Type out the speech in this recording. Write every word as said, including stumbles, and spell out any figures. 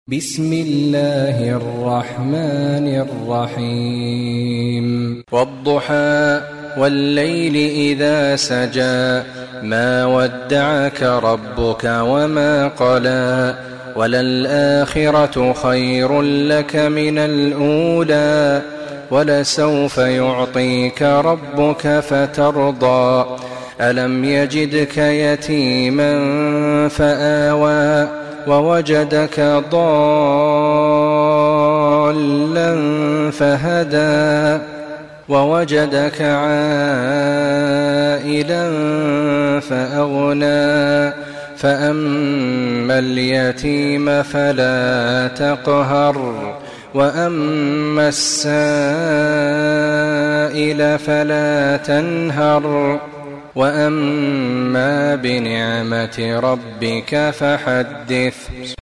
بسم الله الرحمن الرحيم والضحى والليل إذا سجى ما ودعك ربك وما قلى وللآخرة خير لك من الأولى ولسوف يعطيك ربك فترضى ألم يجدك يتيما فآوى ووجدك ضالا فهدى ووجدك عائلا فأغنى فأما اليتيم فلا تقهر وأما السائل فلا تنهر وأما بنعمة ربك فحدث.